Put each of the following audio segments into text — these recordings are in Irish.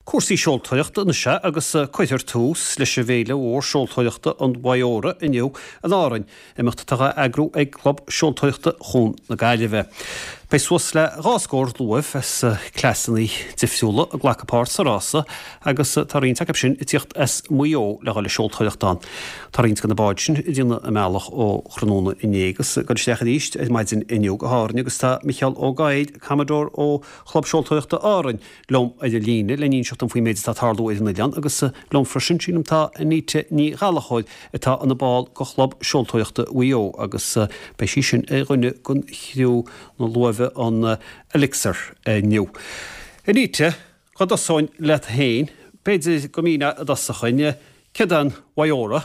Cuasaí seoltóireachta na se agus coitir tús leis a bhéile ó seoltóireachta an bhaóra inniu an árainn imeachtaithe agrú ag club seoltóireachta chun na Gaillimhe. Bei suas le ráscóir luamh as clásannaí difsiúla a ghlacapáirt sa rása agus taríonnta cap sin i tíocht as muo le gáil seoltóireachtáin. Taríonnta gan na báid sin i dtíanana a meallach ó chránóna inégus gan isteach díist ag maidin inniu go háirne agus tá Michael O'Gaid Commodore ó club seoltóireachta árainn lom idir líne le níon seachtain faoi méid tá tarlú idir na lean agus lom freisin sínam tá níte ní ghalachaid atá an na báil go club seoltóireachta uo agus bei sí sin rinne gon chiú na luamh an elixir niu. Níte, chud asáin let hain, beidir go mína a dasachaine, cedan bhaóra?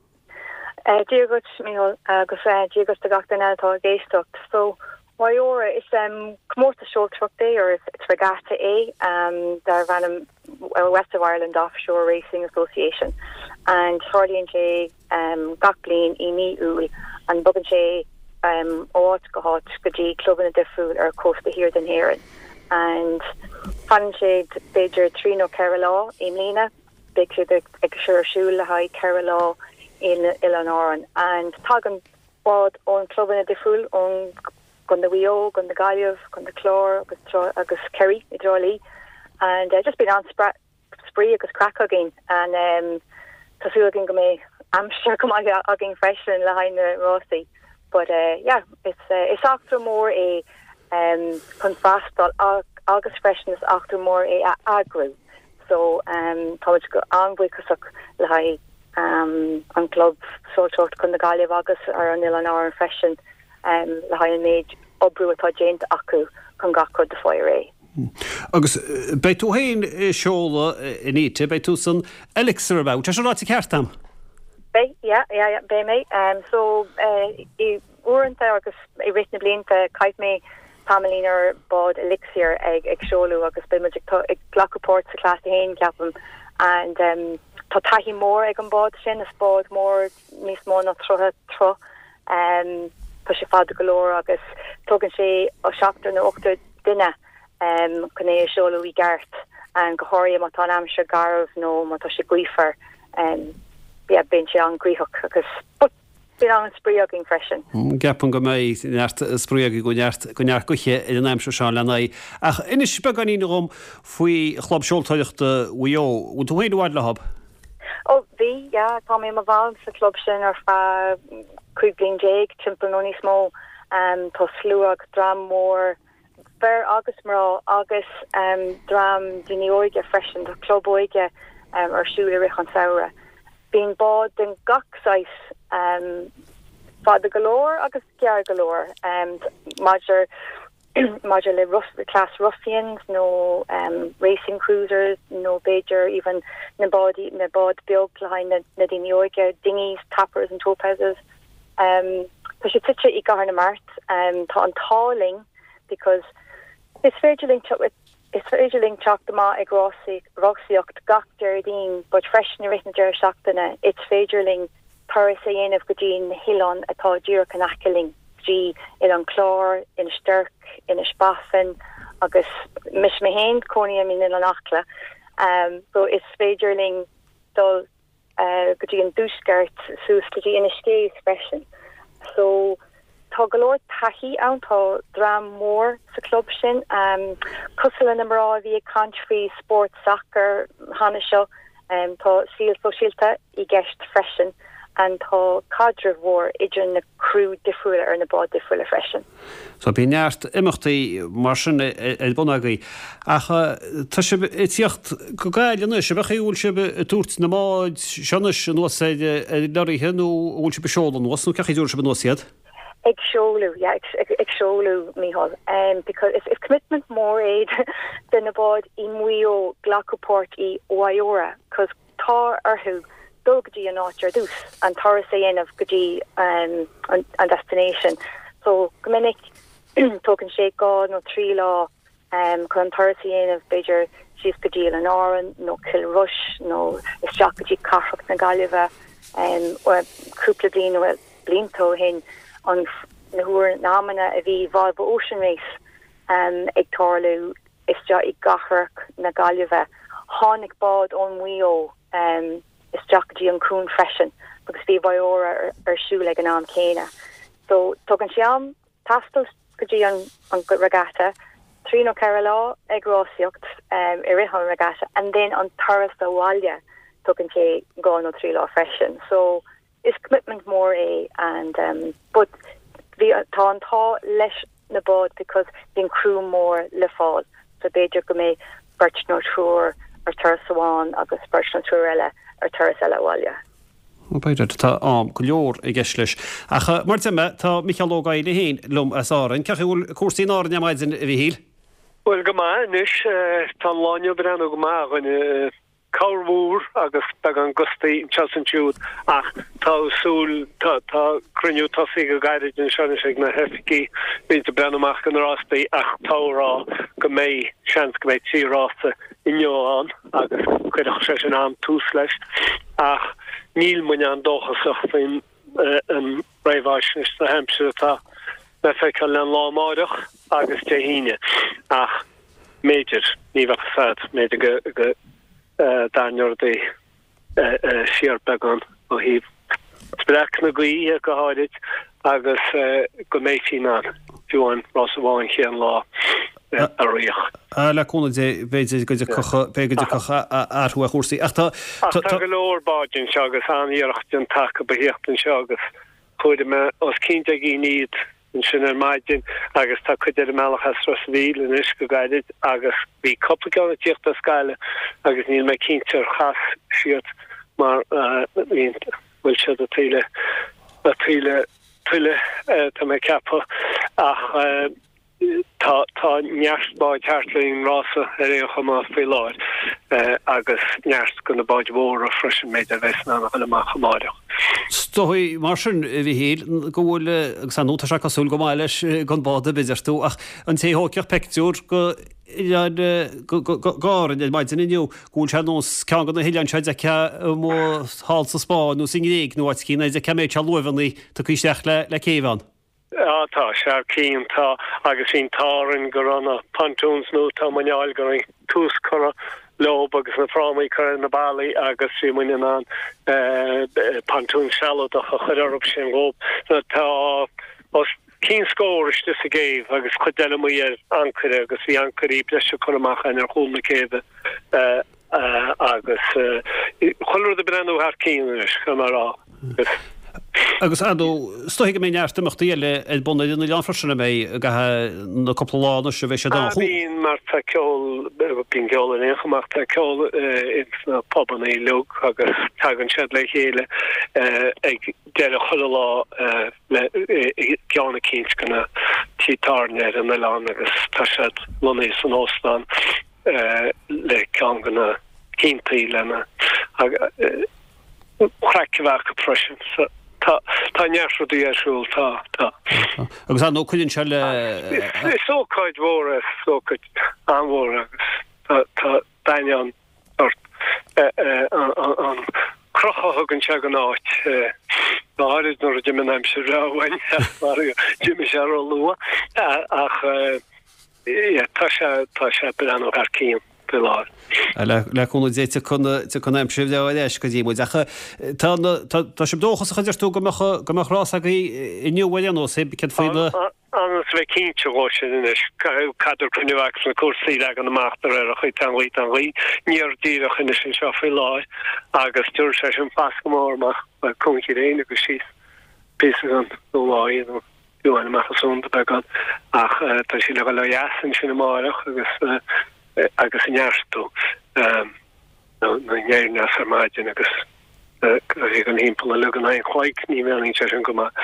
Díagat Michael agus díagat a gachtain atá géisteacht. So bhaóra is cmórta seoltrucht é or it's regatta é dar bhanam West of Ireland Offshore Racing Association and Harlíonn sé gach bliain I ní úil an bugan sé áit go háit go dtí cluban a difriúil ar Costa Hir den Héireann and fan sé beidir tríno ceithre lá imlína big sé ag siúil le haid ceithre lá in an áran and tagan bád ón cluban a difriúil ón gon the wheel, gon the Gaillimh, gon the chlór agus Kerry I drolí and just been on spree agus crack again and tasú agin go mé amsir go agin freisin le hain na Rossi. But it's after more a confastal agus freshness after more a agru. So Thomas go anbuicasach le hai an club soltort kun the Gaillimh agus ar an an hour freshen le hai maid obru atá géint acu chun gachod de foiré. Agus bei tú hain seola in íte bei tú san elixir about. Tá ráti ceartam? Bei, yeah, bei me. So I uanta agus I written blinta caiith me Pamelina bod elixir ag seolu agus bei magic ag glacaport sa class hain ceapam and tá tahi mór ag an bod sin is bod mór níos mó na trotha tro tá sé fada golóir agus tugann sé ó seachtar na ochtar duine chun é seolu I gart an go háirí má tá amsir garmh nó má tá sé gcuifar ben sé an gríoch agus bin an spríagin freisin. Gapan go mé spríagi goneart goche in an aimsir seán lena. Ach inis be gan ína rom faoi chlub seoltóireachta uo, ú tú héadú le hab? Oh, bhí, tá mé má bháil sa club sin ar fa chuig blin déag, timpeall nó níos mó, tá slúag dram mór ver agus mrá agus dram duine oige freisin, tá club oige ar siúla rich an saoire. Bín bád den gachsáis fada galore agus gear galore Major le class ruffians no racing cruisers no Beiger even na bod biog line na dinioige dinghies tappers and topazes but she titcha I gar na mart tá an táling because it's Virgiling chalk the ma ag roxiocht gach Jardine, but fresh na written jar shachtana, it's Virgiling Parasayan of Gudin Hillon atá Jira Canacaling, G in an chlor, in a stirk, in a spaffen, agus mishmahain conium in an achla. So it's Virgiling dol Gudin douchskirt, sus Gudin in a skate expression. So Togalor tahi an tá dram mór sa club sin cosal na mrá vi country sport soccer hanna seo tá síl sosialta I gist freisin an tá cadre mhór idir na crew difriúla ar na bod difriúla freisin. So bí neart imachtaí mar sin bunagaí ach tá sé tíocht go gaiile se bechaúil se túirt na máid seanna an nósaide leirí henú bhúil se be seolan was nó cechaí dúir se be nósiad? Ag seolu, Michael, because if commitment more aid than about I muo glacaport I oiora, because tar arhu dogdi an archer dus and tarasayen of gudi and destination. So Gominic token shake god no tree law con tarasayen of Beiger she's gudi an oran no kill rush no is jackaji carfok na Gaillimhe or cúpla blin or blinto hin on nahuair námana a bhí Volvo Ocean Race ag tarlú is ja I gachar na Gaillimhe hánig bod on wheel is strategy an cún freshen because the viora siú le an am céine. So tugan siam tastos goji an good regatta, Trino Carolá agrósiocht irihan regatta, and then on Taras Walya tugan sé gone on 3 law freshen. So it's commitment more and but the tá leis na bod because the crew more le fall. So they just go me birch no tour or Tursawan agus birch no tourella or Tursella Walya. Beidir tá am go leor I gceis leis. Acha mar tema tá Michael Ógáil héin lum as áran ceúil cuasaí áran maidin a bhí híl. Well go má nis tá láine brenn go má gan Carmúr agus bag an gustaí Chasantúd ach tásúl tá cruniú tasí go gaiidir in sena sig na hefiki bíte brenneach an rástaí ach tárá go mé seans go méid tírásta inneoán agus chuideach sé an am tús leis ach níl muine an dóchasach faoin an réimhhaisnis na Hampshire tá na feiceáil le lámáideach agus de híine ach méidir níomh sad méidir go Daniel de siar began o híh sprech na gí go háid agus go méidí an fiúin Rossháin chéan lá a rioch. Leúna bhéidir go cocha arthú a chósaí. go leorbáin se agus aníocht an take behéachtain se agus chuide me os cínte í níd in sin maidin agus tá chuidir meachchas Rossvíl in is go gaiid agus bhí coppla tíocht a scaile agus níl me cíntear chas siad mar bhfuil se a tuile tá me cepa ach tá neartbáid hartlaín rása réocha má fé láid agus neart gona báid mhór a freisin méid a bheitsna an amach chamáideach. Stohui mar sin bhí híl gohfuil agus an nóta se cosúil go máile gan báda bidirtú ach an téthóceach pectúr go gáin maidin inniu gúil se nós cean gan na hiilean seid a ce mó hall sa Spáin nó sin réig nó cína a ce méid se luhannaí tá chuisteach le céhhan. Tá sé cín tá agus hín tárin go ranna pantúns nó tá maneáil go tús chora lob agus na frámaí chu na bailí agus si muine an pantún seach a chuidirb sin gób tá os cín scóiriste a géh agus chuile mu ancuire agus bhí ancurí bleise chuach an ar chúna céide agus chuir de brenn haar cíis chu marrá. Agus adó stoigh mé neartach díile buna na leanfrasna mé gathe na copplána se bheith se dá. Bhín mar ceol bín geol in échaach tá ceol na pobannaí lug agus tagan sead le chéile ag deile chuile lá le ceanna cíns gona títarnéir an leán agus tá sead lonaí san Ósán le cean gona cíntaí lena chreiceheach go freisin. Tá neartú éisiúil tá. Agus an nó chuinn se le sóáid mhór sócaid anmhór agus tá daine an crochathgann se an áit áid nó a Jimim se ráhain mar Jimimi se lua ach tá se be an ar cíim. leúna déite chun imsih le leis go dtíú decha tá sem dóchas a chuidirú gomachrás a inniuhhaile nó sé ce féile an bheith cínte sin is cadú chunnehaach na cuasaí le an amachtar ar a chuid anhaí anhaí níor díach in sin seo fé láid agus dúir sé sin pas go mórach chunci réine agus síos pí an nóháid dúin amachchasúnta began ach tá sí le le jasan sin amach agus in nearstú nahéirne sarmáidin agus an hímpel a lugan ein chwaig ní meling se go ma.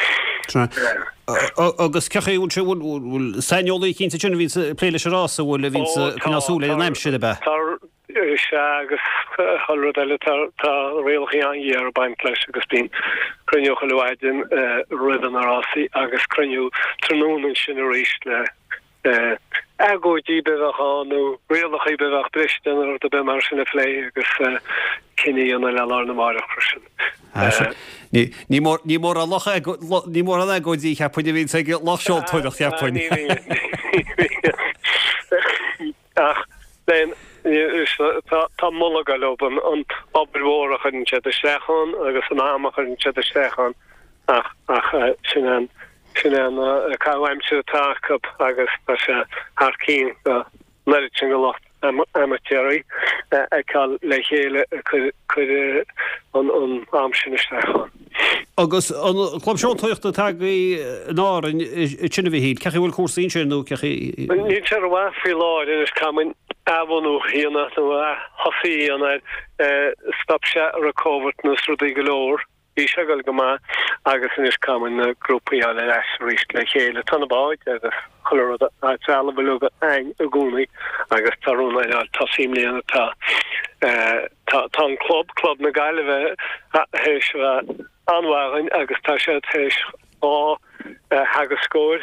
Agus cechaúil se bhfuil seinolaí cinnta sin vín pléile se rása bhfuil le vín cinásúla an aimside be. Se agus hallrad eile tá réalchaí anhéar bain leis agus bín cruniú choáidin rudan arásaí agus cruniú trónan sin a rééis le agóidí beachánú réalchaí beach bristen ar de be mar sinna lé agus cinine an le na marach frisin. Ní mór a locha ní mór an agóidí cheappaide vín sé lechseol tuideach cheappaine. Ach den tá mulla galób an oberhórach an se de stechan agus an amach an se de stechan ach sin an KMC take agus se haar cín leting go locht amateuri call le chéle chu an amsin stechan. Agus an club seoltóireachta tagaí ná sinna bhí híd, cechi bhfuil cuasaín sinú cechi. Ní sé bhá fi láid is camin abhanú híanana nó hosaí an stop se recovert nus rudí golóir. Bhí se go má agus in is camin na grúpaí a le ríist le chéile tanna báid agus chola teala bhluga ein a gúnaí agus tarúna tasím líana tá an club na gaile bheith héis anhain agus tá sé héis á hagus scóir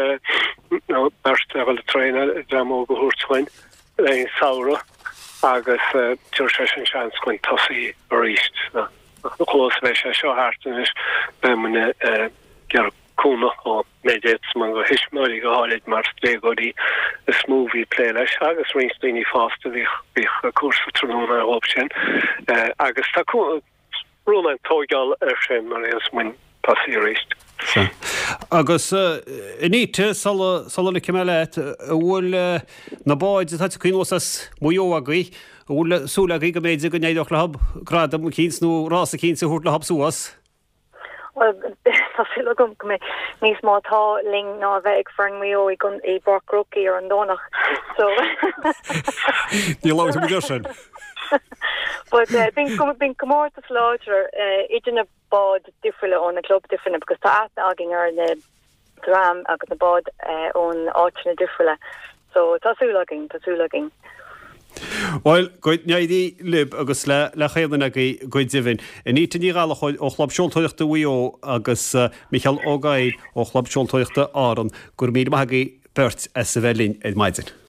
berst le treine dramó go húrthain le saora agus tuair sé an sean chuin tosaí a ríist. Close bheith sé seo hátain is muna gearúna ó méidir man go hisismóí go háid mar légodí a smóví plé leis agus rinstíní fásta bhí cuasa tróna op sin agus tá rúna tógeall sin mar is muin pasíréist. Agus iníte sal le ceile bhfuil na báid tá cuinosas muoagaí bhfuil súla go méid go néideach le hab grad am cínsnú rása cín sa hút le hab suas. Tá fi gom go níos mátá ling ná bheith ag fern mó i gun é barcroí ar an dónach so Ní lá mu sin. But bin gomórta sláidir idirna bád difriúile ón na club difriúna because tá agin ar na dram agus na bád ón áitina difriúile so tásúlagin. Well, goid neidí lib agus le chéanna goid divin. In ní gála chuid ó chlab seoltóireachta uío agus Michael Ógáid ó chlab seoltóireachta áran gur míad maithagaí beirt sa bhelín ag maidzin.